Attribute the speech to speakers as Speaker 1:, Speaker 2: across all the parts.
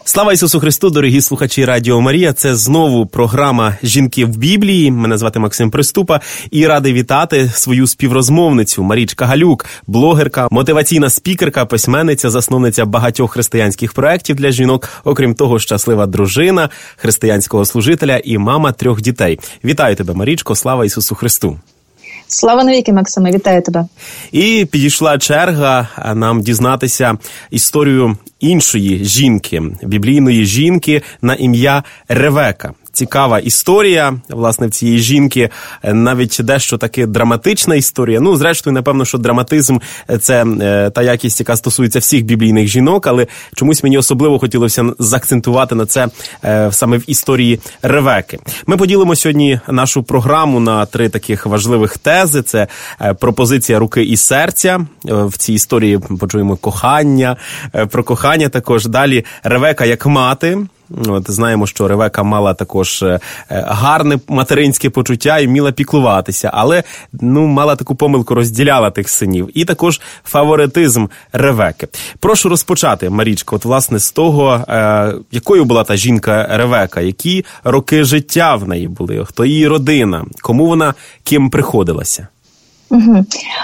Speaker 1: Слава Ісусу Христу, дорогі слухачі Радіо Марія. Це знову програма «Жінки в Біблії». Мене звати Максим Приступа і радий вітати свою співрозмовницю Марічка Галюк, блогерка, мотиваційна спікерка, письменниця, засновниця багатьох християнських проєктів для жінок, окрім того, щаслива дружина, християнського служителя і мама 3 дітей. Вітаю тебе, Марічко, слава Ісусу Христу.
Speaker 2: Слава навіки, Максиме, вітаю тебе.
Speaker 1: І підійшла черга нам дізнатися історію іншої жінки, біблійної жінки на ім'я Ревека. Цікава історія, власне, в цієї жінки, навіть дещо таки драматична історія. Ну, зрештою, напевно, що драматизм – це та якість, яка стосується всіх біблійних жінок, але чомусь мені особливо хотілося заакцентувати на це саме в історії Ревеки. Ми поділимо сьогодні нашу програму на 3 таких важливих тези. Це пропозиція руки і серця. В цій історії почуємо кохання, про кохання також. Далі Ревека як мати. Знаємо, що Ревека мала також гарне материнське почуття і вміла піклуватися, але мала таку помилку, розділяла тих синів. І також фаворитизм Ревеки. Прошу розпочати, Марічко, власне, з того, якою була та жінка Ревека, які роки життя в неї були, хто її родина, кому вона ким приходилася.
Speaker 2: Угу.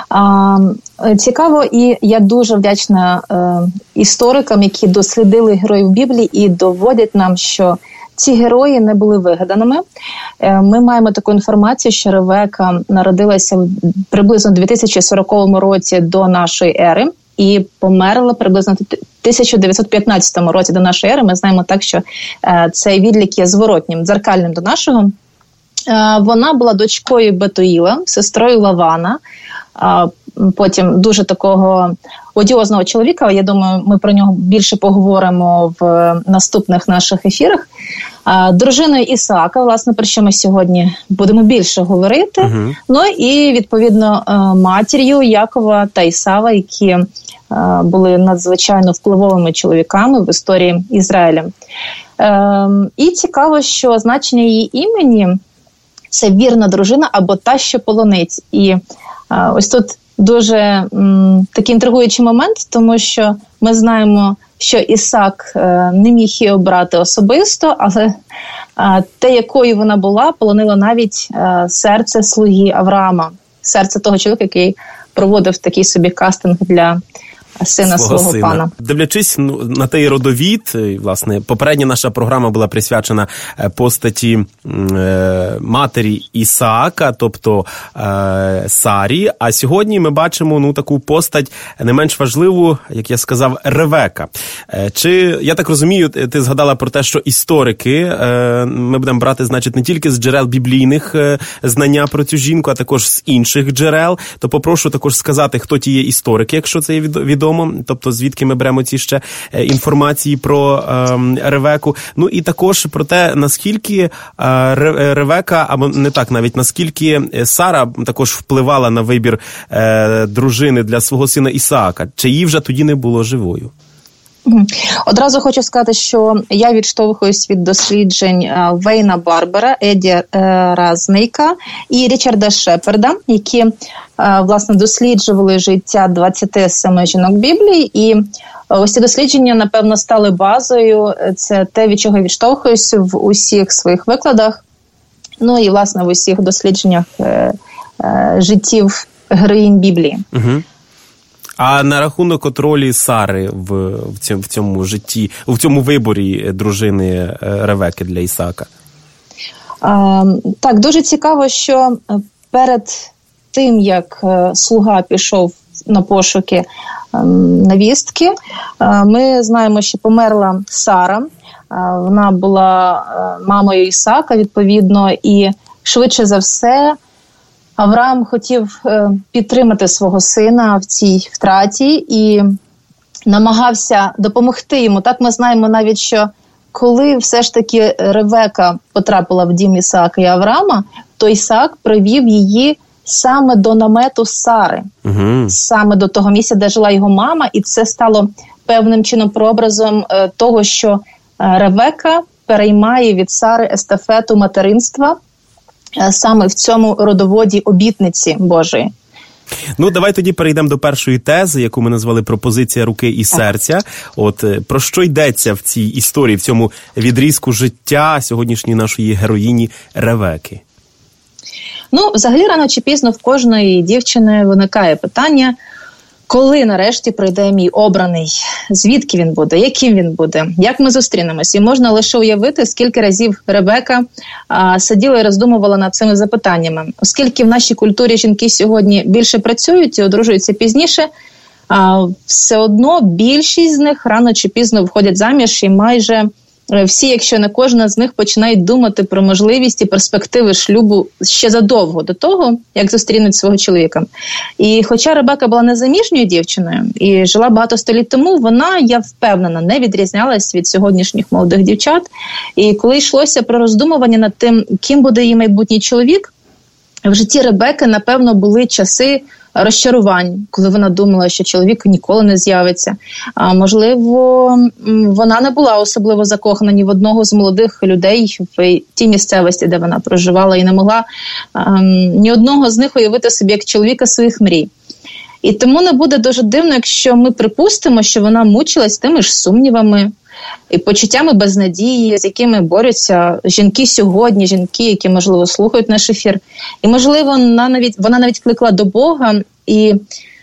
Speaker 2: Цікаво, і я дуже вдячна історикам, які дослідили героїв Біблії і доводять нам, що ці герої не були вигаданими. Ми маємо таку інформацію, що Ревека народилася приблизно в 2040 році до нашої ери і померла приблизно в 1915 році до нашої ери. Ми знаємо так, що цей відлік є зворотнім, дзеркальним до нашого. Вона була дочкою Бетуїла, сестрою Лавана, потім дуже такого одіозного чоловіка. Я думаю, ми про нього більше поговоримо в наступних наших ефірах. Дружиною Ісаака, власне, про що ми сьогодні будемо більше говорити. Uh-huh. Ну і, відповідно, матір'ю Якова та Ісава, які були надзвичайно впливовими чоловіками в історії Ізраїля. І цікаво, що значення її імені – це вірна дружина або та, що полонить. І ось тут дуже такий інтригуючий момент, тому що ми знаємо, що Ісаак не міг її обрати особисто, але те, якою вона була, полонило навіть серце слуги Авраама, серце того чоловіка, який проводив такий собі кастинг для сина свого пана.
Speaker 1: Дивлячись на той родовід, власне, попередня наша програма була присвячена постаті матері Ісаака, тобто Сарі, а сьогодні ми бачимо таку постать не менш важливу, як я сказав, Ревека. Чи, я так розумію, ти згадала про те, що історики, ми будемо брати, значить, не тільки з джерел біблійних знання про цю жінку, а також з інших джерел, то попрошу також сказати, хто ті є історики, якщо це є відомо, тобто звідки ми беремо ці ще інформації про Ревеку. Ну і також про те, наскільки Ревека, або не так навіть, наскільки Сара також впливала на вибір дружини для свого сина Ісаака. Чи її вже тоді не було живою?
Speaker 2: Одразу хочу сказати, що я відштовхуюсь від досліджень Вейна Барбера, Еді Разнейка і Річарда Шепарда, які, власне, досліджували життя 27 жінок Біблії. І ось ці дослідження, напевно, стали базою. Це те, від чого я відштовхуюсь в усіх своїх викладах. Ну і, власне, в усіх дослідженнях життів героїнь Біблії.
Speaker 1: Угу. А на рахунок от ролі Сари в цьому житті, в цьому виборі дружини Ревеки для Ісаака?
Speaker 2: Так, дуже цікаво, що перед тим, як слуга пішов на пошуки невістки, ми знаємо, що померла Сара. Вона була мамою Ісаака, відповідно, і швидше за все Авраам хотів підтримати свого сина в цій втраті і намагався допомогти йому. Так ми знаємо навіть, що коли все ж таки Ревека потрапила в дім Ісаака і Авраама, то Ісаак привів її саме до намету Сари, саме до того місця, де жила його мама, і це стало певним чином прообразом того, що Ревека переймає від Сари естафету материнства саме в цьому родоводі обітниці Божої.
Speaker 1: Ну, давай тоді перейдемо до першої тези, яку ми назвали «Пропозиція руки і серця». От про що йдеться в цій історії, в цьому відрізку життя сьогоднішньої нашої героїні Ревеки?
Speaker 2: Ну, взагалі, рано чи пізно в кожної дівчини виникає питання, коли нарешті прийде мій обраний, звідки він буде, яким він буде, як ми зустрінемось. І можна лише уявити, скільки разів Ревека сиділа і роздумувала над цими запитаннями. Оскільки в нашій культурі жінки сьогодні більше працюють і одружуються пізніше, все одно більшість з них рано чи пізно виходять заміж, і майже всі, якщо не кожна з них, починають думати про можливість і перспективи шлюбу ще задовго до того, як зустрінуть свого чоловіка. І хоча Ребека була незаміжньою дівчиною і жила багато століть тому, вона, я впевнена, не відрізнялась від сьогоднішніх молодих дівчат. І коли йшлося про роздумування над тим, ким буде її майбутній чоловік, в житті Ребеки, напевно, були часи розчарувань, коли вона думала, що чоловік ніколи не з'явиться. Можливо, вона не була особливо закохана ні в одного з молодих людей в тій місцевості, де вона проживала, і не могла ні одного з них уявити собі як чоловіка своїх мрій. І тому не буде дуже дивно, якщо ми припустимо, що вона мучилась тими ж сумнівами і почуттями безнадії, з якими борються жінки сьогодні, жінки, які, можливо, слухають наш ефір. І, можливо, вона навіть кликала до Бога, і,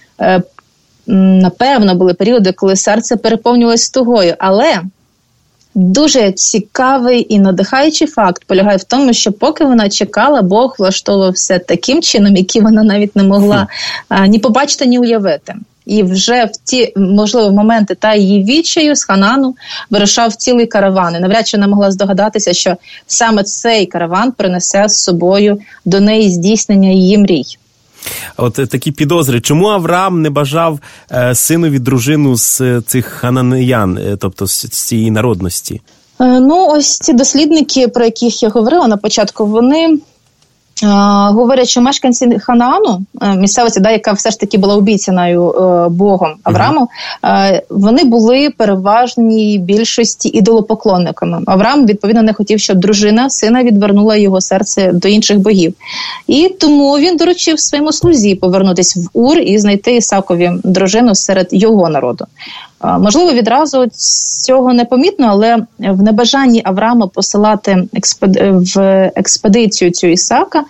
Speaker 2: напевно, були періоди, коли серце переповнювалось тугою. Але дуже цікавий і надихаючий факт полягає в тому, що поки вона чекала, Бог влаштовував все таким чином, який вона навіть не могла ні побачити, ні уявити. І вже в ті, можливо, моменти та її відчаю з Ханану вирушав цілий караван. І навряд чи вона могла здогадатися, що саме цей караван принесе з собою до неї здійснення її мрій.
Speaker 1: От такі підозри. Чому Авраам не бажав синові дружину з цих хананеян, тобто з цієї народності?
Speaker 2: Ну, ось ці дослідники, про яких я говорила на початку, вони говорять, що мешканці Ханаану, місцевості, яка все ж таки була обіцяною Богом Аврааму, вони були переважній більшості ідолопоклонниками. Авраам, відповідно, не хотів, щоб дружина сина відвернула його серце до інших богів. І тому він доручив своєму слузі повернутися в Ур і знайти Ісакові дружину серед його народу. Можливо, відразу цього не помітно, але в небажанні Авраама посилати в експедицію цю Ісака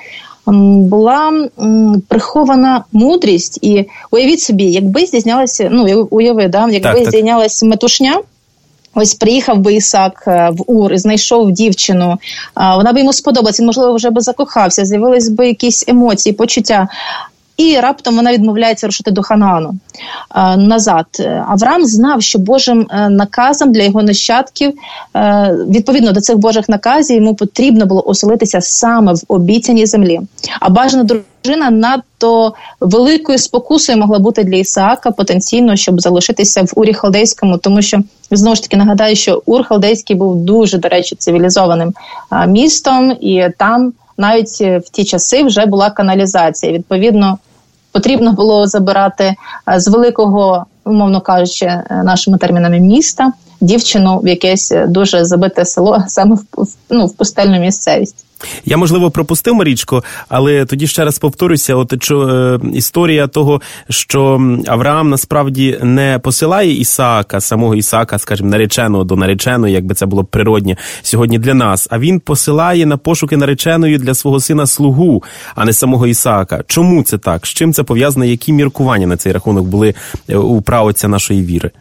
Speaker 2: була прихована мудрість. І уявіть собі, якби здійснялася, якби здійснялася метушня, ось приїхав би Ісак в Ур і знайшов дівчину, вона б йому сподобалась, він, можливо, вже би закохався, з'явились би якісь емоції, почуття. І раптом вона відмовляється рушити до Ханаану назад. Авраам знав, що Божим наказом для його нащадків, відповідно до цих Божих наказів, йому потрібно було оселитися саме в обіцяній землі. А бажана дружина надто великою спокусою могла бути для Ісаака потенційно, щоб залишитися в Урі Халдейському, тому що, знову ж таки, нагадаю, що Ур Халдейський був дуже, до речі, цивілізованим містом, і там навіть в ті часи вже була каналізація. Відповідно, потрібно було забирати з великого, умовно кажучи, нашими термінами, міста дівчину в якесь дуже забите село, саме в пустельну місцевість.
Speaker 1: Я, можливо, пропустив, Марічко, але тоді ще раз повторюся, історія того, що Авраам насправді не посилає Ісаака, самого Ісаака, скажімо, нареченого до нареченої, якби це було природнє сьогодні для нас, а він посилає на пошуки нареченої для свого сина слугу, а не самого Ісаака. Чому це так? З чим це пов'язано? Які міркування на цей рахунок були у праотця нашої віри?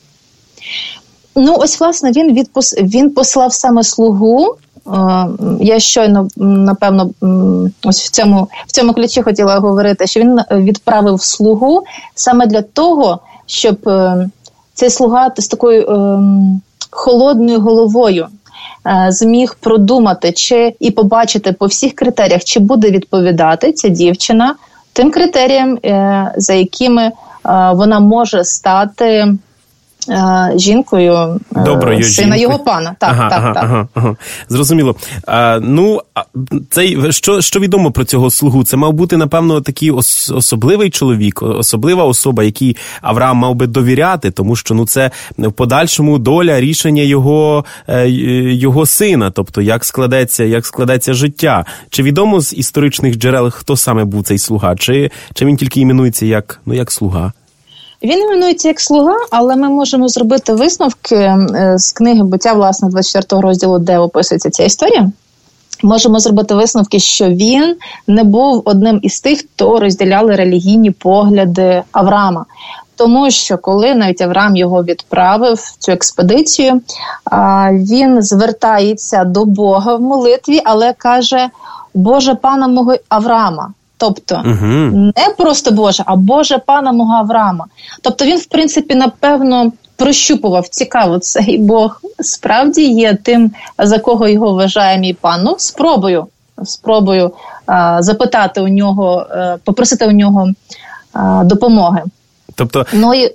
Speaker 2: Ну, ось, власне, він послав саме слугу. Я щойно, напевно, ось в цьому ключі хотіла говорити, що він відправив слугу саме для того, щоб цей слуга з такою холодною головою зміг продумати і побачити по всіх критеріях, чи буде відповідати ця дівчина тим критеріям, за якими вона може стати жінкою
Speaker 1: доброю
Speaker 2: сина
Speaker 1: жінкою
Speaker 2: його пана. Так.
Speaker 1: Зрозуміло. Що відомо про цього слугу? Це мав бути, напевно, такий особливий чоловік, особлива особа, якій Авраам мав би довіряти, тому що це в подальшому доля, рішення його сина, тобто як складеться життя. Чи відомо з історичних джерел, хто саме був цей слуга? Чи він тільки іменується як слуга?
Speaker 2: Він іменується як слуга, але ми можемо зробити висновки з книги «Буття», власне, 24 розділу, де описується ця історія. Можемо зробити висновки, що він не був одним із тих, хто розділяли релігійні погляди Авраама. Тому що коли навіть Авраам його відправив в цю експедицію, він звертається до Бога в молитві, але каже: «Боже, пана мого Авраама». Тобто, не просто Боже, а Боже, пана мого Авраама. Тобто він, в принципі, напевно, прощупував, цікаво, цей Бог справді є тим, за кого його вважає мій пан. Ну, спробую запитати у нього, попросити у нього допомоги.
Speaker 1: Тобто,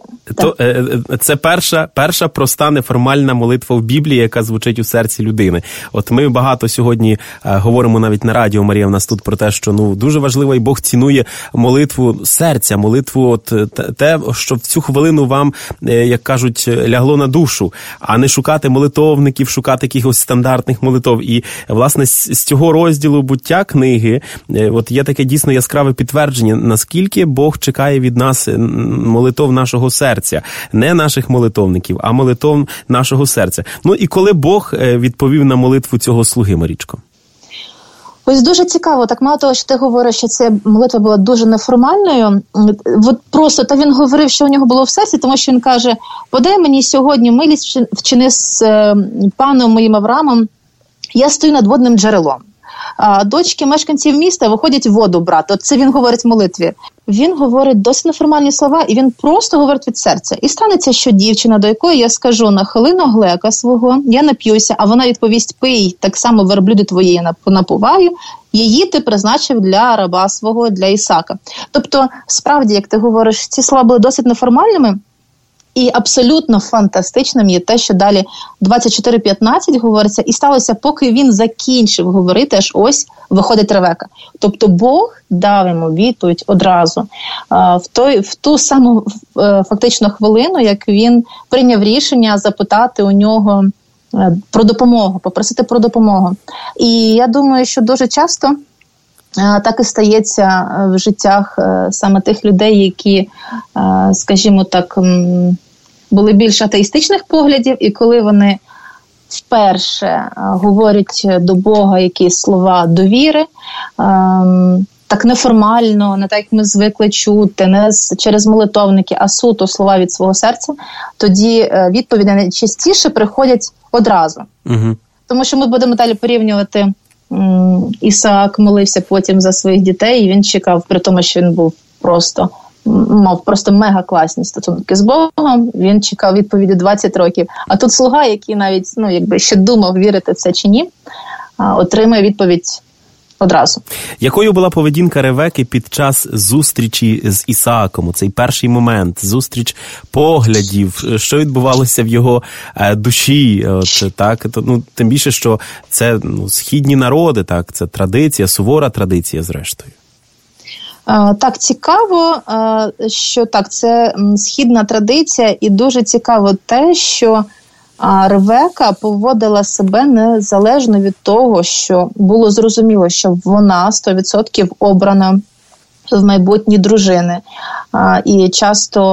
Speaker 1: це перша проста неформальна молитва в Біблії, яка звучить у серці людини. От ми багато сьогодні говоримо навіть на радіо, Марія, в нас тут про те, що дуже важливо, і Бог цінує молитву серця, молитву те, що в цю хвилину вам, як кажуть, лягло на душу, а не шукати молитовників, шукати якихось стандартних молитов. І, власне, з цього розділу «Буття» книги от є таке дійсно яскраве підтвердження, наскільки Бог чекає від нас молитов нашого серця. Не наших молитовників, а молитов нашого серця. І коли Бог відповів на молитву цього слуги, Марічко?
Speaker 2: Ось дуже цікаво, так мало того, що ти говориш, що ця молитва була дуже неформальною. От просто він говорив, що у нього було в серці, тому що він каже: «Подай мені сьогодні милість, вчини з паном моїм Авраамом, я стою над водним джерелом. Дочки мешканців міста виходять воду брати». От це він говорить в молитві. Він говорить досить неформальні слова, і він просто говорить від серця. «І станеться, що дівчина, до якої я скажу: нахили глека свого, я нап'юся, а вона відповість: пий, так само верблюди твої я напуваю, її ти призначив для раба свого, для Ісака». Тобто, справді, як ти говориш, ці слова були досить неформальними. І абсолютно фантастичним є те, що далі 24:15 говориться, і сталося, поки він закінчив говорити, аж ось виходить Ревека. Тобто Бог дав йому відповідь одразу. В ту саму фактично хвилину, як він прийняв рішення запитати у нього про допомогу, попросити про допомогу. І я думаю, що дуже часто так і стається в життях саме тих людей, які, скажімо так, були більш атеїстичних поглядів, і коли вони вперше говорять до Бога якісь слова довіри, так неформально, не так, як ми звикли чути, не через молитовники, а суто слова від свого серця, тоді відповіді найчастіше приходять одразу. Угу. Тому що ми будемо далі порівнювати. Ісаак молився потім за своїх дітей, і він чекав, при тому, що він мав просто мега-класні стосунки з Богом, він чекав відповіді 20 років. А тут слуга, який навіть, ще думав, вірити в це чи ні, отримує відповідь одразу.
Speaker 1: Якою була поведінка Ревеки під час зустрічі з Ісааком? Цей перший момент, зустріч поглядів, що відбувалося в його душі? Тим більше, що це східні народи, так, це традиція, сувора традиція, зрештою.
Speaker 2: Так, цікаво, що так, це східна традиція, і дуже цікаво те, що Ревека поводила себе незалежно від того, що було зрозуміло, що вона 100% обрана в майбутні дружини. І часто,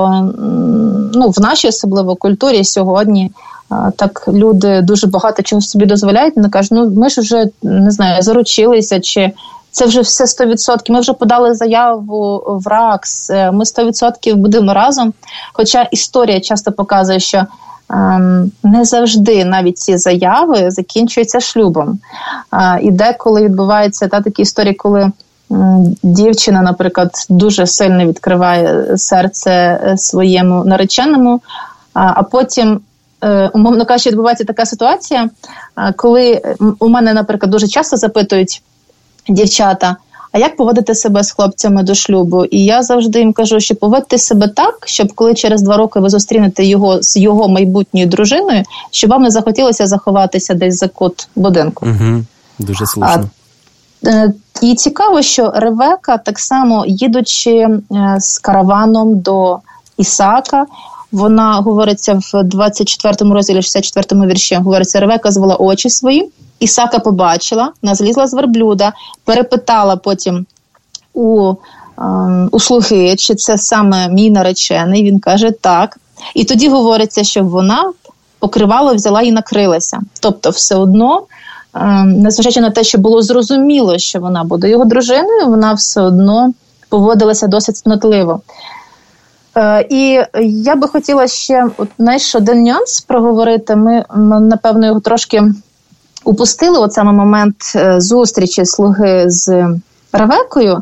Speaker 2: в нашій особливо культурі сьогодні, так люди дуже багато чого собі дозволяють, вони кажуть, ми ж вже, не знаю, заручилися, чи це вже все 100%, ми вже подали заяву в РАКС, ми 100% будемо разом. Хоча історія часто показує, що не завжди навіть ці заяви закінчуються шлюбом. І деколи відбуваються такі історії, коли дівчина, наприклад, дуже сильно відкриває серце своєму нареченому, а потім, умовно кажучи, відбувається така ситуація, коли у мене, наприклад, дуже часто запитують дівчата: а як поводити себе з хлопцями до шлюбу? І я завжди їм кажу, що поводьте себе так, щоб коли через 2 роки ви зустрінете його з його майбутньою дружиною, щоб вам не захотілося заховатися десь за кут будинку.
Speaker 1: Угу. Дуже слушно.
Speaker 2: І цікаво, що Ревека, так само їдучи з караваном до Ісаака, вона, говориться в 24 розділі, 64 вірші, говориться, Ревека звела очі свої, Ісаака побачила, вона злізла з верблюда, перепитала потім у слуги, чи це саме мій наречений, він каже так. І тоді говориться, що вона покривало взяла і накрилася. Тобто все одно, незважаючи на те, що було зрозуміло, що вона буде його дружиною, вона все одно поводилася досить цнотливо. І я би хотіла ще, один нюанс проговорити. Ми, напевно, його трошки упустили, от саме момент зустрічі слуги з Ревекою.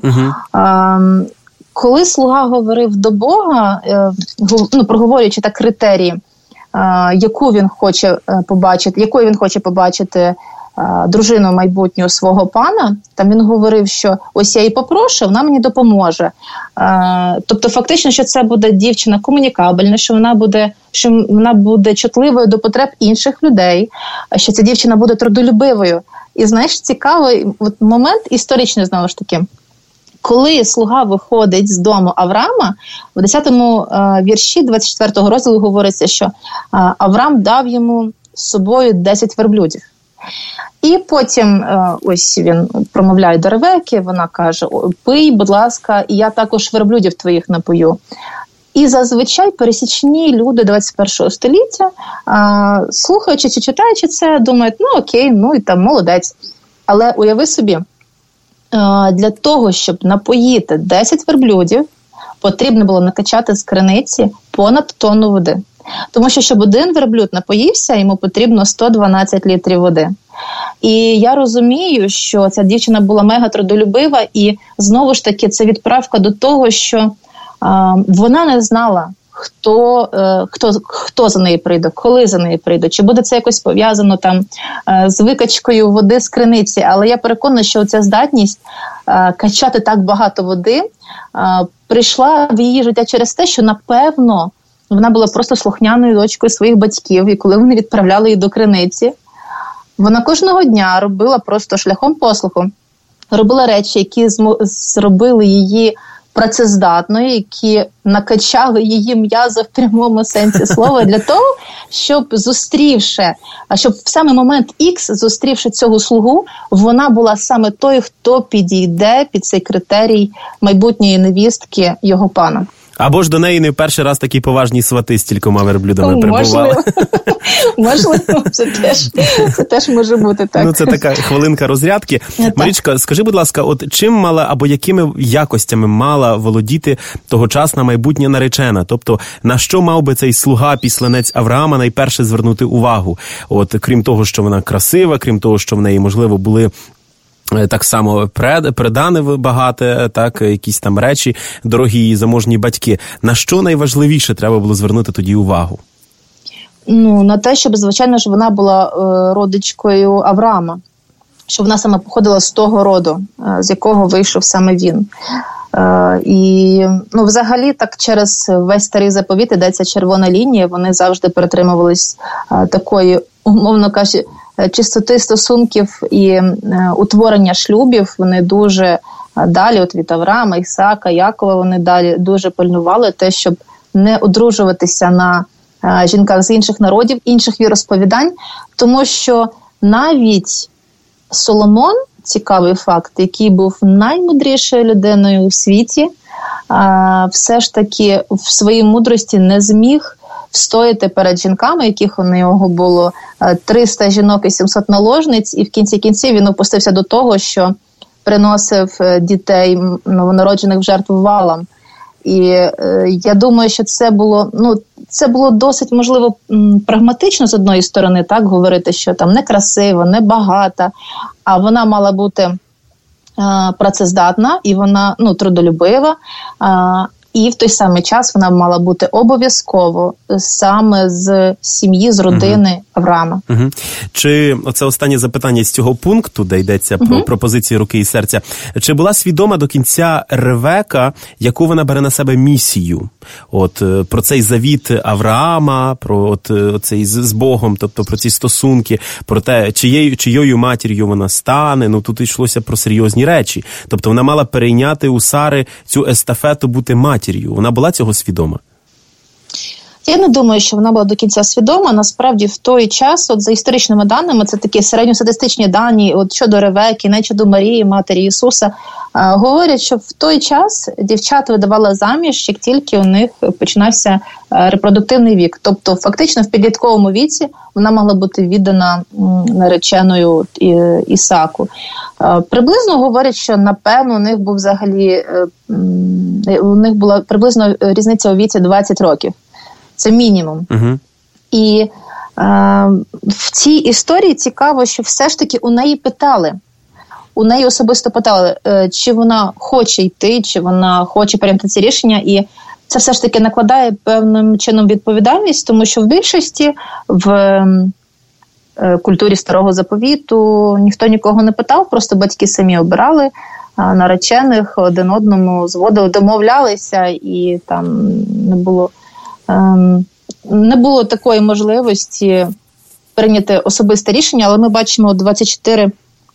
Speaker 2: Коли слуга говорив до Бога, проговорюючи так критерії, якою він хоче побачити дружину майбутнього свого пана, там він говорив, що ось я її попрошу, вона мені допоможе. Тобто фактично, що це буде дівчина комунікабельна, що вона буде чутливою до потреб інших людей, що ця дівчина буде трудолюбивою. І знаєш, цікавий момент історичний, знову ж таки. Коли слуга виходить з дому Авраама, в 10-му вірші 24-го розділу говориться, що Авраам дав йому з собою 10 верблюдів. І потім ось він промовляє до Ревеки, вона каже, пий, будь ласка, і я також верблюдів твоїх напою. І зазвичай пересічні люди 21 століття, слухаючи чи читаючи це, думають, окей, і там молодець. Але уяви собі, для того, щоб напоїти 10 верблюдів, потрібно було накачати з криниці понад тонну води. Тому що, щоб один верблюд напоївся, йому потрібно 112 літрів води. І я розумію, що ця дівчина була мега трудолюбива, і знову ж таки це відправка до того, що вона не знала, хто за нею прийде, коли за нею прийде, чи буде це якось пов'язано там з викачкою води з криниці. Але я переконана, що ця здатність качати так багато води прийшла в її життя через те, що, напевно, вона була просто слухняною дочкою своїх батьків, і коли вони відправляли її до криниці, вона кожного дня робила просто шляхом послуху, робила речі, які зробили її працездатною, які накачали її м'язи в прямому сенсі слова для того, щоб в саме момент Х, зустрівши цього слугу, вона була саме той, хто підійде під цей критерій майбутньої невістки його пана.
Speaker 1: Або ж до неї не в перший раз такі поважні свати з кількома верблюдами прибували.
Speaker 2: Можливо, це теж може бути так.
Speaker 1: Це така хвилинка розрядки. Марічка, скажи, будь ласка, чим мала або якими якостями мала володіти тогочасна майбутня наречена? Тобто, на що мав би цей слуга-післанець Авраама найперше звернути увагу? Крім того, що вона красива, крім того, що в неї, можливо, були так само придане багате, так, якісь там речі, дорогі і заможні батьки. На що найважливіше треба було звернути тоді увагу?
Speaker 2: На те, щоб, звичайно ж, вона була родичкою Авраама. Щоб вона саме походила з того роду, з якого вийшов саме він. І, взагалі, так через весь старий заповіт йдеться червона лінія, вони завжди притримувались такої, умовно кажучи, чистоти стосунків і утворення шлюбів. Вони дуже далі, від Авраама, Ісаака, Якова, вони далі дуже пильнували те, щоб не одружуватися на жінках з інших народів, інших віросповідань, тому що навіть Соломон, цікавий факт, який був наймудрішою людиною у світі, все ж таки в своїй мудрості не зміг встояти перед жінками, яких у нього було 300 жінок і 700 наложниць, і в кінці кінців він опустився до того, що приносив дітей новонароджених в жертву Ваалам. І я думаю, що це було досить, можливо, прагматично з одної сторони, так, говорити, що там не красива, не багата, а вона мала бути працездатна, і вона, трудолюбива, і в той самий час вона мала бути обов'язково саме з сім'ї, з родини Авраама.
Speaker 1: Угу. Чи оце останнє запитання з цього пункту, де йдеться про пропозиції руки і серця, чи була свідома до кінця Ревека, яку вона бере на себе місію? От про цей завіт Авраама, про цей з Богом, тобто про ці стосунки, про те, чиєю матір'ю вона стане, ну тут йшлося про серйозні речі. Тобто вона мала перейняти у Сари цю естафету бути матір'ю. Вона була цього свідома?
Speaker 2: Я не думаю, що вона була до кінця свідома. Насправді, в той час, от за історичними даними, це такі середньостатистичні дані, от щодо Ревеки, не щодо Марії, матері Ісуса, говорять, що в той час дівчат видавали заміж, як тільки у них починався репродуктивний вік. Тобто, фактично, в підлітковому віці вона могла бути віддана нареченою Ісааку. Приблизно говорять, що, напевно, у них була приблизно різниця у віці 20 років. Це мінімум. І в цій історії цікаво, що все ж таки у неї питали. У неї особисто питали, чи вона хоче йти, чи вона хоче прийняти ці рішення. І це все ж таки накладає певним чином відповідальність, тому що в більшості в культурі Старого Заповіту ніхто нікого не питав, просто батьки самі обирали наречених, один одному зводили, домовлялися, і там не було такої можливості прийняти особисте рішення, але ми бачимо 24,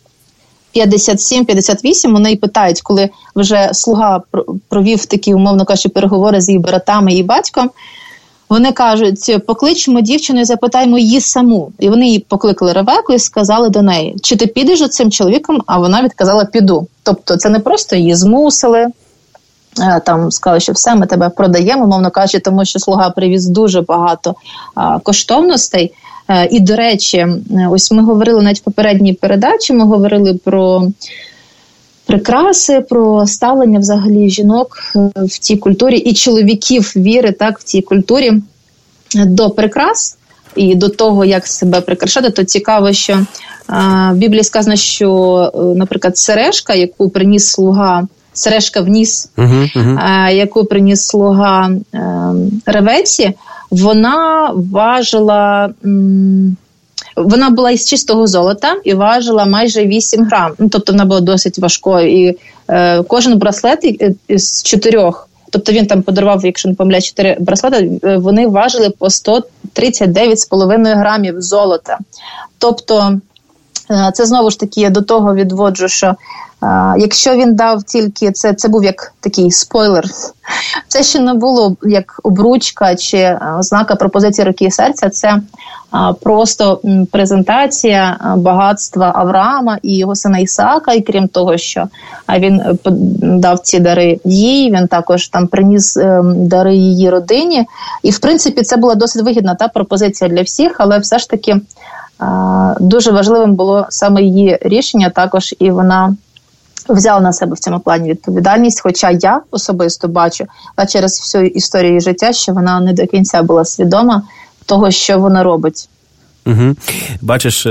Speaker 2: 57, 58, вони й питають, коли вже слуга провів такі, умовно кажучи, переговори з її братами і батьком, вони кажуть, покличемо дівчину і запитаємо її саму. І вони її покликали Ревеку і сказали до неї, чи ти підеш за цим чоловіком? А вона відказала, піду. Тобто це не просто її змусили, там сказали, що все, ми тебе продаємо, мовно кажучи, тому що слуга привіз дуже багато коштовностей. І, до речі, ось ми говорили навіть в попередній передачі, ми говорили про прикраси, про ставлення взагалі жінок в цій культурі і чоловіків віри, так, в цій культурі до прикрас і до того, як себе прикрашати. То цікаво, що в Біблії сказано, що, наприклад, сережка, яку приніс слуга, сережка в ніс, яку приніс слуга Ревеці, вона важила, вона була із чистого золота і важила майже 8 грам. Ну, тобто вона була досить важкою. І кожен браслет із 4, тобто він там подарував, якщо не помиляю, 4 браслети, вони важили по 139,5 грамів золота. Тобто це знову ж таки я до того відводжу, що якщо він дав тільки, це був як такий спойлер, це ще не було як обручка чи ознака пропозиції руки і серця, це просто презентація багатства Авраама і його сина Ісаака, і крім того, що він дав ці дари їй, він також там приніс дари її родині, і в принципі це була досить вигідна та пропозиція для всіх, але все ж таки дуже важливим було саме її рішення також, і вона взяла на себе в цьому плані відповідальність, хоча я особисто бачу, через всю історію життя, що вона не до кінця була свідома того, що вона робить.
Speaker 1: Угу. Бачиш,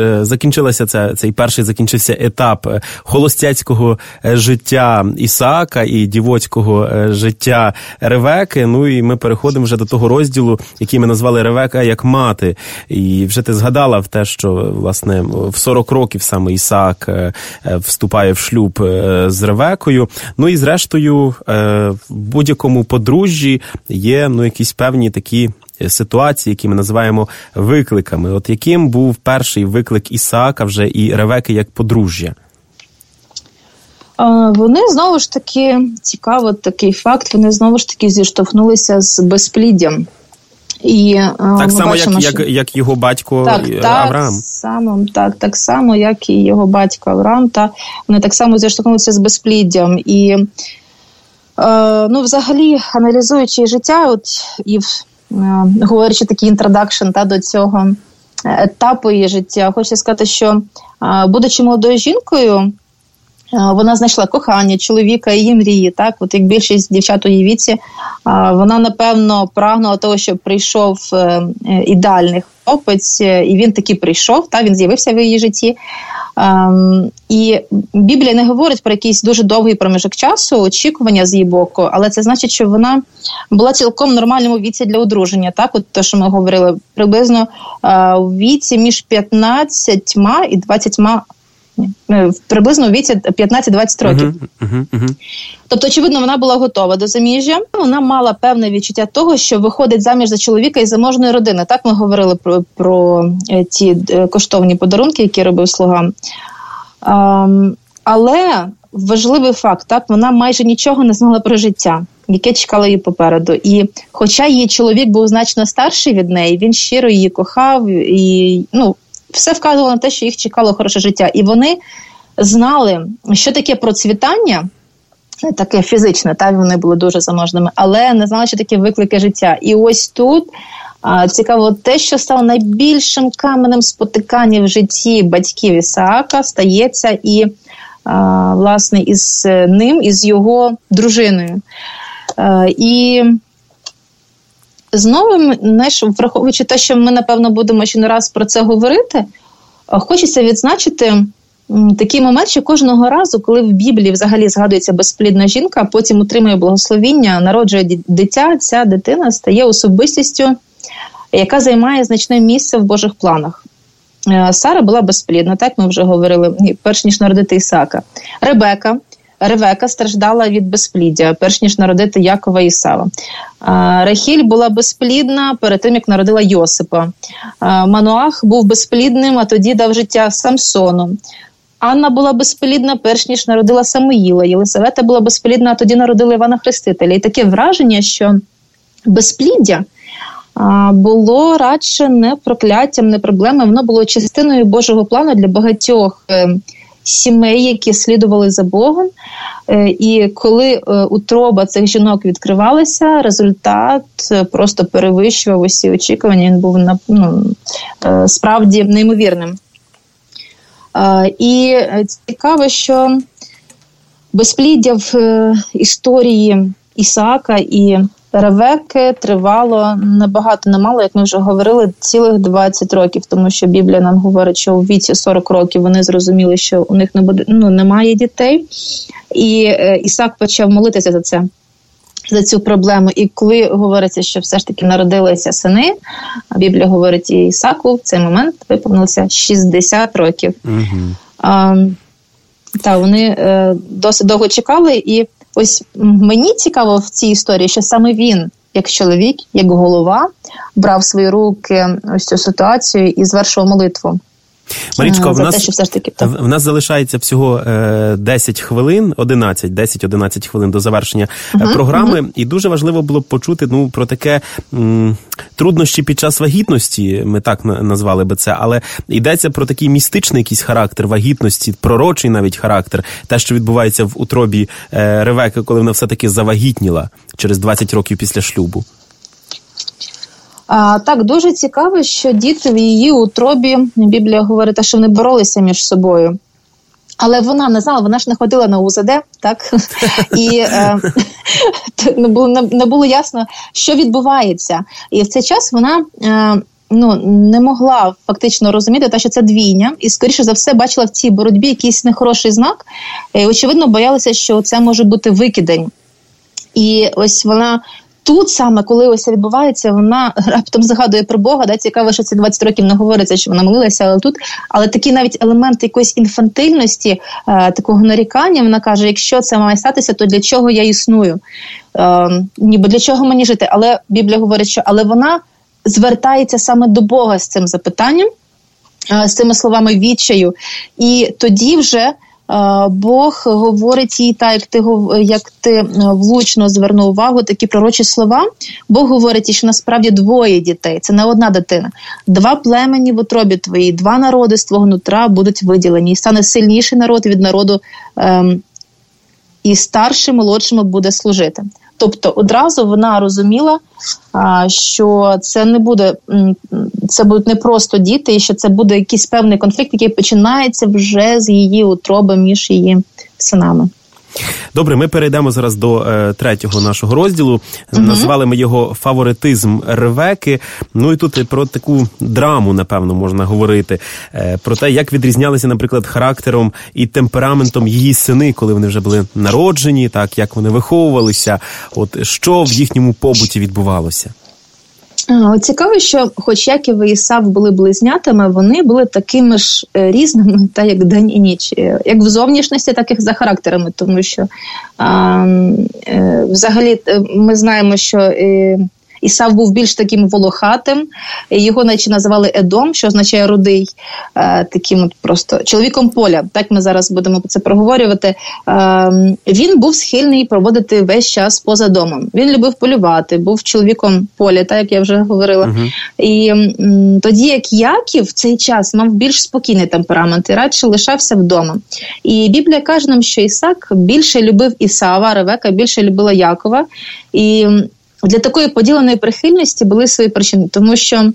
Speaker 1: закінчився етап холостяцького життя Ісаака і дівоцького життя Ревеки. Ну і ми переходимо вже до того розділу, який ми назвали Ревека як мати. І вже ти згадала в те, що, власне, в 40 років саме Ісаак вступає в шлюб з Ревекою. Ну і зрештою, в будь-якому подружжі є, якісь певні такі ситуації, які ми називаємо викликами. От яким був перший виклик Ісаака вже і Ревеки як подружжя?
Speaker 2: Вони, знову ж таки, цікаво такий факт, вони знову ж таки зіштовхнулися з безпліддям. І,
Speaker 1: так само, бачимо, як його батько Авраам.
Speaker 2: Так само, як і його батько Авраам. Вони так само зіштовхнулися з безпліддям. І, взагалі, аналізуючи життя, говорячи такий інтродакшн до цього етапу її життя, хочу сказати, що, будучи молодою жінкою, вона знайшла кохання, чоловіка, її мрії, так, от як більшість дівчат у її віці, вона, напевно, прагнула того, щоб прийшов ідеальний хлопець, і він таки прийшов, він з'явився в її житті. І Біблія не говорить про якийсь дуже довгий проміжок часу, очікування з її боку, але це значить, що вона була цілком в нормальному віці для одруження. Так, от те, що ми говорили, приблизно у віці між 15 і 20, приблизно у віці 15-20 років. Тобто, очевидно, вона була готова до заміжжя. Вона мала певне відчуття того, що виходить заміж за чоловіка із заможної родини. Так, ми говорили про ті коштовні подарунки, які робив слуга. Але важливий факт, так, вона майже нічого не знала про життя, яке чекало її попереду. І хоча її чоловік був значно старший від неї, він щиро її кохав і, все вказувало на те, що їх чекало хороше життя. І вони знали, що таке процвітання, таке фізичне, так, вони були дуже заможними, але не знали, що таке виклики життя. І ось тут цікаво те, що стало найбільшим каменем спотикання в житті батьків Ісаака, стається і, власне, із ним, із його дружиною. І знову, враховуючи те, що ми, напевно, будемо ще не раз про це говорити, хочеться відзначити такий момент, що кожного разу, коли в Біблії взагалі згадується безплідна жінка, потім отримує благословіння, народжує дитя, ця дитина стає особистістю, яка займає значне місце в Божих планах. Сара була безплідна, так ми вже говорили, перш ніж народити Ісаака. Ревека страждала від безпліддя, перш ніж народити Якова і Ісава. Рахіль була безплідна перед тим, як народила Йосипа. Мануах був безплідним, а тоді дав життя Самсону. Анна була безплідна, перш ніж народила Самуїла. Єлисавета була безплідна, а тоді народила Івана Хрестителя. І таке враження, що безпліддя було радше не прокляттям, не проблемою, воно було частиною Божого плану для багатьох сімей, які слідували за Богом. І коли утроба цих жінок відкривалася, результат просто перевищував усі очікування, він був справді неймовірним. І цікаво, що безпліддя в історії Ісаака і Ревекки тривало небагато, немало, як ми вже говорили, цілих 20 років, тому що Біблія нам говорить, що у віці 40 років вони зрозуміли, що у них немає дітей. І Ісаак почав молитися за це, за цю проблему. І коли говориться, що все ж таки народилися сини, а Біблія говорить, і Ісааку в цей момент виповнилося 60 років. Вони досить довго чекали, і ось мені цікаво в цій історії, що саме він, як чоловік, як голова, брав в свої руки ось цю ситуацію і звершував молитву.
Speaker 1: Марічко, в нас залишається всього 10 хвилин, 10-11 хвилин до завершення програми. І дуже важливо було б почути про таке труднощі під час вагітності, ми так назвали би це, але йдеться про такий містичний якийсь характер вагітності, пророчий навіть характер, те, що відбувається в утробі Ревеки, коли вона все-таки завагітніла через 20 років після шлюбу. Так, дуже цікаво, що діти в її утробі, Біблія говорить, що вони боролися між собою. Але вона не знала, вона ж не ходила на УЗД, так? І не було ясно, що відбувається. І в цей час вона не могла фактично розуміти, що це двійня, і, скоріше за все, бачила в цій боротьбі якийсь нехороший знак. І, очевидно, боялася, що це може бути викидень. І ось вона... Тут саме, коли ось це відбувається, вона раптом згадує про Бога. Цікаво, що ці 20 років не говориться, що вона молилася, але такий навіть елемент якоїсь інфантильності, такого нарікання, вона каже, якщо це має статися, то для чого я існую? Ніби для чого мені жити? Але Біблія говорить, що але вона звертається саме до Бога з цим запитанням, з цими словами відчаю. І тоді вже Бог говорить їй, так як ти влучно звернув увагу, такі пророчі слова. Бог говорить їй, що насправді 2 дітей, це не одна дитина. 2 племені в утробі твоїй, 2 народи з твого нутра будуть виділені. І стане сильніший народ від народу, і старший молодшому буде служити. Тобто одразу вона розуміла, що це будуть не просто діти, і що це буде якийсь певний конфлікт, який починається вже з її утроби між її синами. Добре, ми перейдемо зараз до третього нашого розділу. Назвали ми його «Фаворитизм Ревеки». Ну і тут про таку драму, напевно, можна говорити. Про те, як відрізнялися, наприклад, характером і темпераментом її сини, коли вони вже були народжені, так, як вони виховувалися, от що в їхньому побуті відбувалося.
Speaker 2: Цікаво, що хоч Яків і Ісав були близнятами, вони були такими ж різними, та як день і ніч, як в зовнішності, так і за характерами, тому що взагалі ми знаємо, що Ісав був більш таким волохатим, його наче називали Едом, що означає рудий, таким от просто чоловіком поля. Так ми зараз будемо це проговорювати. Він був схильний проводити весь час поза домом. Він любив полювати, був чоловіком поля, так як я вже говорила. І тоді як Яків в цей час мав більш спокійний темперамент і радше лишався вдома. І Біблія каже нам, що Ісак більше любив Ісава, Ревека більше любила Якова. І для такої поділеної прихильності були свої причини, тому що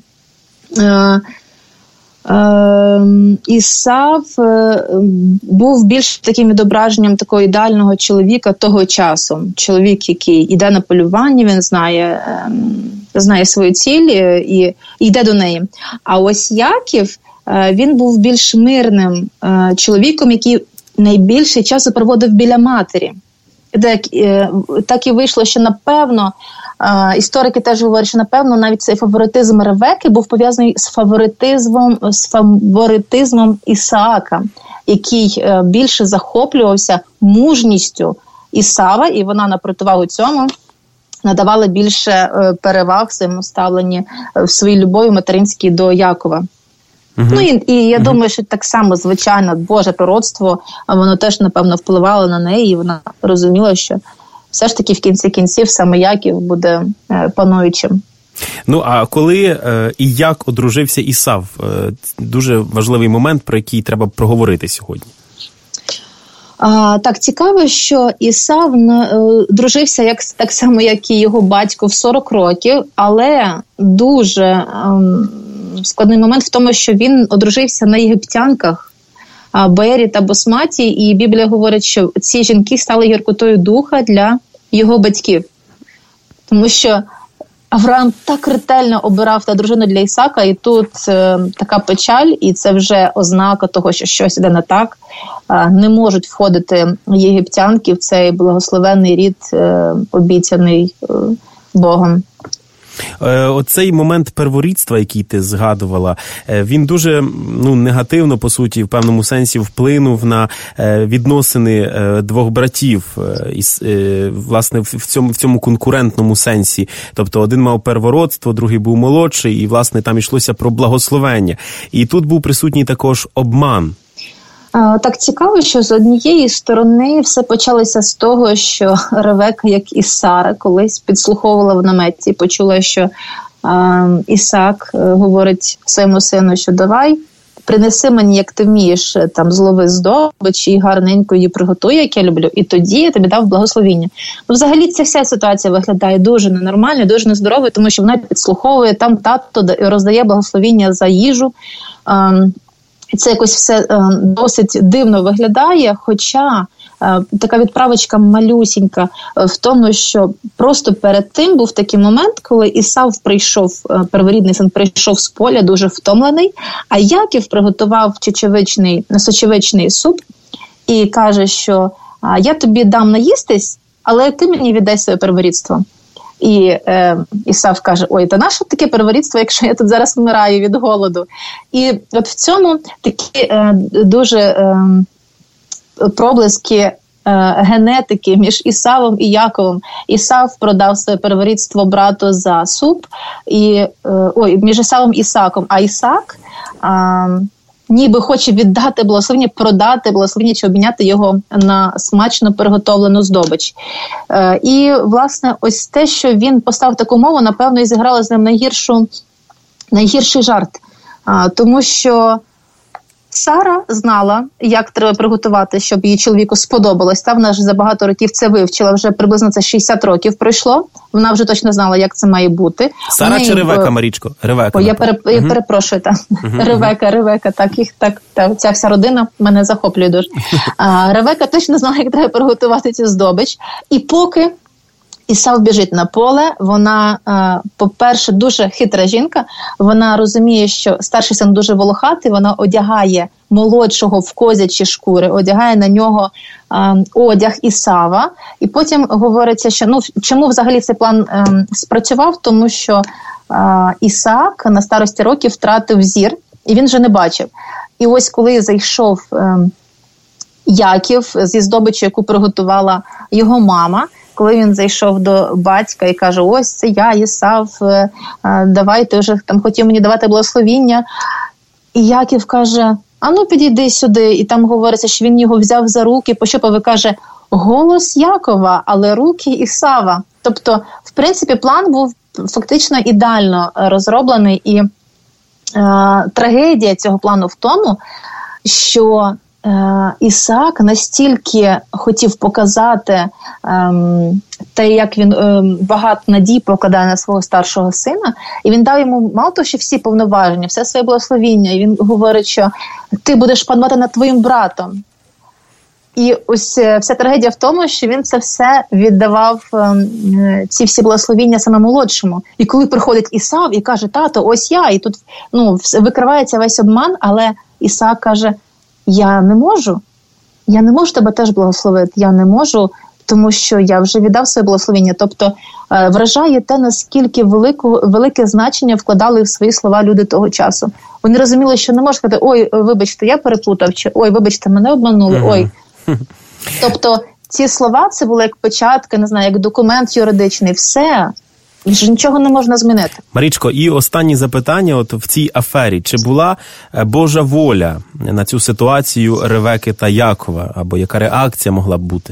Speaker 2: Ісав був більш таким відображенням такого ідеального чоловіка того часу. Чоловік, який йде на полювання, він знає свою ціль і йде до неї. А ось Яків, він був більш мирним чоловіком, який найбільше часу проводив біля матері. Так і вийшло, що напевно, історики теж говорять, що напевно навіть цей фаворитизм Ревеки був пов'язаний з фаворитизмом Ісаака, який більше захоплювався мужністю Ісава, і вона на противагу цьому надавала більше переваг в своєму ставленні, в своїй любові материнській до Якова. Ну і я думаю, що так само, звичайно, Боже пророцтво, воно теж, напевно, впливало на неї, і вона розуміла, що все ж таки в кінці кінців саме Яків буде пануючим.
Speaker 1: Ну, а коли і як одружився Ісав? Дуже важливий момент, про який треба проговорити сьогодні.
Speaker 2: Так, цікаво, що Ісав дружився так само, як і його батько, в 40 років, але дуже складний момент в тому, що він одружився на єгиптянках Беері та Басматі, і Біблія говорить, що ці жінки стали гіркотою духа для його батьків. Тому що Авраам так ретельно обирав та дружину для Ісака, і тут така печаль, і це вже ознака того, що щось іде не так. Не можуть входити єгиптянки в цей благословенний рід, обіцяний Богом.
Speaker 1: Оцей момент перворідства, який ти згадувала, він дуже негативно, по суті, в певному сенсі вплинув на відносини двох братів, власне, в цьому конкурентному сенсі. Тобто один мав первородство, другий був молодший, і, власне, там йшлося про благословення. І тут був присутній також обман.
Speaker 2: Так цікаво, що з однієї сторони все почалося з того, що Ревека, як і Сара, колись підслуховувала в наметі, почула, що Ісак говорить своєму сину, що давай, принеси мені, як ти вмієш, там злови здобич і гарненько її приготуй, як я люблю, і тоді я тобі дав благословіння. Взагалі ця вся ситуація виглядає дуже ненормально, дуже нездоровою, тому що вона підслуховує, там тато роздає благословіння за їжу. Це якось все досить дивно виглядає, хоча така відправочка малюсінька в тому, що просто перед тим був такий момент, коли Ісав прийшов, перворідний син прийшов з поля дуже втомлений, а Яків приготував сочевичний суп і каже, що я тобі дам наїстись, але ти мені віддай своє перворідство. І Ісав каже, ой, та нащо таке перворідство, якщо я тут зараз вмираю від голоду? І от в цьому такі дуже проблиски генетики між Ісавом і Яковом. Ісав продав своє перворідство брату за суп, між Ісавом і Ісаком, а Ісак ніби хоче віддати благословення, продати благословення чи обміняти його на смачно приготовлену здобич. І, власне, ось те, що він поставив таку мову, напевно, і зіграло з ним найгірший жарт. Тому що Сара знала, як треба приготувати, щоб її чоловіку сподобалось. Та вона ж за багато років це вивчила, вже приблизно це 60 років пройшло. Вона вже точно знала, як це має бути.
Speaker 1: Сара чи Ревека, Марічко? Ревека.
Speaker 2: Я перепрошую, так. Ревека, так, ця вся родина мене захоплює дуже. Ревека точно знала, як треба приготувати цю здобич. І поки Ісав біжить на поле, вона, по-перше, дуже хитра жінка, вона розуміє, що старший син дуже волохатий, вона одягає молодшого в козячі шкури, одягає на нього одяг Ісава, і потім говориться, що, чому взагалі цей план спрацював, тому що Ісаак на старості років втратив зір, і він вже не бачив. І ось коли зайшов Яків зі здобичю, яку приготувала його мама, коли він зайшов до батька і каже, ось це я, Ісав, давай, ти вже там хотів мені давати благословіння. І Яків каже, підійди сюди. І там говориться, що він його взяв за руки, пощупав і каже, голос Якова, але руки Ісава. Тобто, в принципі, план був фактично ідеально розроблений. І трагедія цього плану в тому, що Ісаак настільки хотів показати те, як він багато надій покладає на свого старшого сина, і він дав йому мало того, що всі повноваження, все своє благословіння, і він говорить, що ти будеш панувати над твоїм братом. І ось вся трагедія в тому, що він це все віддавав, ці всі благословіння саме молодшому. І коли приходить Ісав і каже, тато, ось я, і тут викривається весь обман, але Ісаак каже, я не можу тебе теж благословити, я не можу, тому що я вже віддав своє благословення. Тобто вражає те, наскільки велике значення вкладали в свої слова люди того часу. Вони розуміли, що не можна сказати, ой, вибачте, я переплутав, чи ой, вибачте, мене обманули, ой. Тобто ці слова, це було як печатка, не знаю, як документ юридичний, все. Вже нічого не можна змінити.
Speaker 1: Марічко, і останнє запитання от в цій афері. Чи була Божа воля на цю ситуацію Ревеки та Якова? Або яка реакція могла б бути?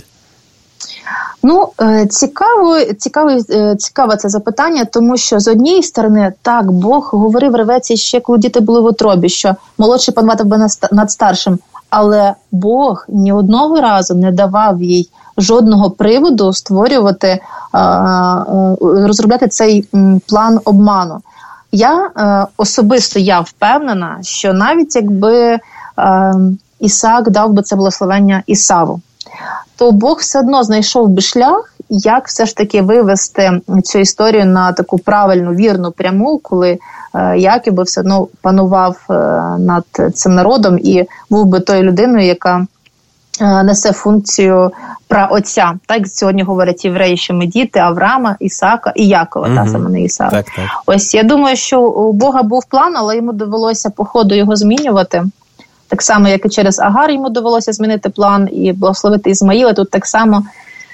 Speaker 2: Цікаве це запитання, тому що з однієї сторони, так, Бог говорив Ревеці ще, коли діти були в утробі, що молодший пануватиме би над старшим, але Бог ні одного разу не давав їй жодного приводу створювати, розробляти цей план обману. Особисто я впевнена, що навіть якби Ісаак дав би це благословення Ісаву, то Бог все одно знайшов би шлях, як все ж таки вивести цю історію на таку правильну, вірну, пряму, коли Яків би все одно панував над цим народом і був би тою людиною, яка несе функцію праотця. Так сьогодні говорять євреї, що ми діти Авраама, Ісаака і Якова, та саме не Ісаак. Так. Ось я думаю, що у Бога був план, але йому довелося по ходу його змінювати. Так само, як і через Агар йому довелося змінити план і благословити Ізмаїла. Тут так само.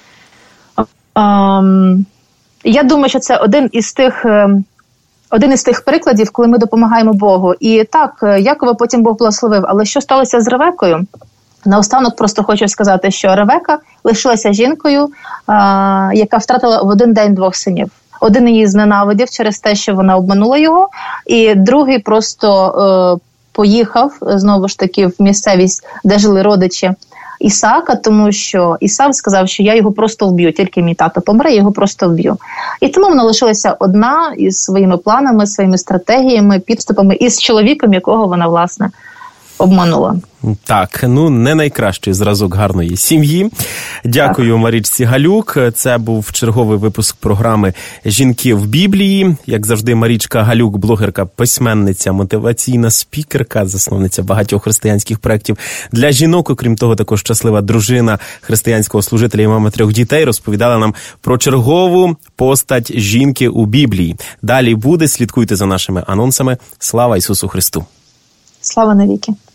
Speaker 2: Я думаю, що це один із тих прикладів, коли ми допомагаємо Богу. І так, Якова потім Бог благословив. Але що сталося з Ревекою? Наостанок просто хочу сказати, що Ревека лишилася жінкою, яка втратила в один день 2 синів. Один її зненавидів через те, що вона обманула його, і другий просто поїхав, знову ж таки, в місцевість, де жили родичі Ісаака, тому що Ісав сказав, що я його просто вб'ю, тільки мій тато помре, я його просто вб'ю. І тому вона лишилася одна із своїми планами, своїми стратегіями, підступами, із чоловіком, якого вона, власне, обманула.
Speaker 1: Так, не найкращий зразок гарної сім'ї. Дякую Марічці Галюк. Це був черговий випуск програми «Жінки в Біблії». Як завжди, Марічка Галюк, блогерка, письменниця, мотиваційна спікерка, засновниця багатьох християнських проєктів для жінок. Окрім того, також щаслива дружина християнського служителя і мама 3 дітей, розповідала нам про чергову постать жінки у Біблії. Далі буде, слідкуйте за нашими анонсами. Слава Ісусу Христу!
Speaker 2: Слава навіки!